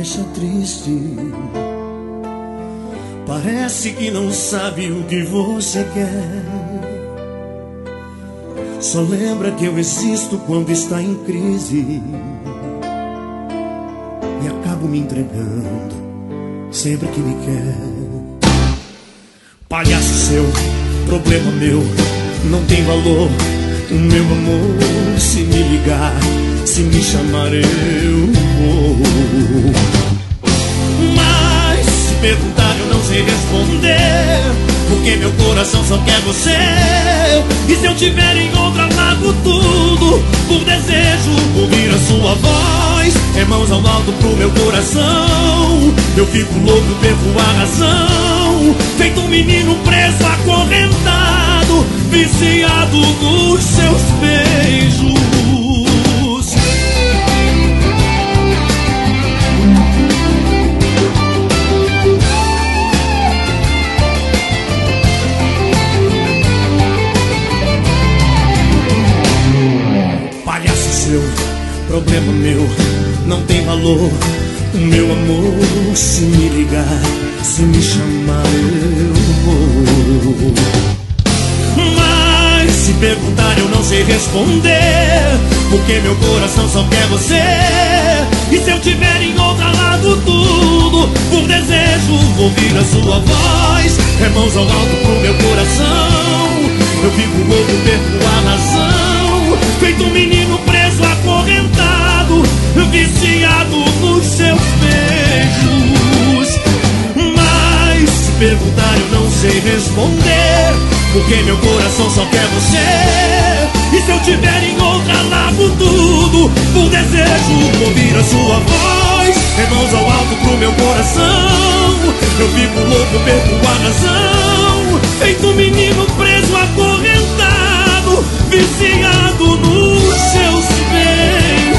deixa triste. Parece que não sabe o que você quer. Só lembra que eu existo quando está em crise. E acabo me entregando sempre que me quer. Palhaço seu, problema meu, não tem valor o meu amor. Se me ligar, se me chamar eu vou. Mas se perguntar eu não sei responder, porque meu coração só quer você. E se eu tiver em outra largo tudo, por desejo ouvir a sua voz. É mãos ao alto pro meu coração. Eu fico louco, perco a razão, feito um menino preso, acorrentado, viciado nos seus beijos. Problema meu, não tem valor o meu amor. Se me ligar, se me chamar eu vou. Mas se perguntar eu não sei responder, porque meu coração só quer você. E se eu tiver em outra lado tudo, por desejo ouvir a sua voz. É mãos ao alto pro meu coração. Eu fico louco, perco a razão, feito um menino preso, acorrentado, viciado nos seus beijos. Mas se perguntar eu não sei responder, porque meu coração só quer você. E se eu tiver em outra largo tudo, por desejo ouvir a sua voz. É mãos ao alto pro meu coração. Eu fico louco, perco a razão, feito um menino preso, acorrentado, viciado nos seus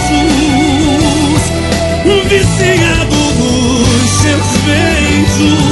beijos. Viciado nos seus beijos.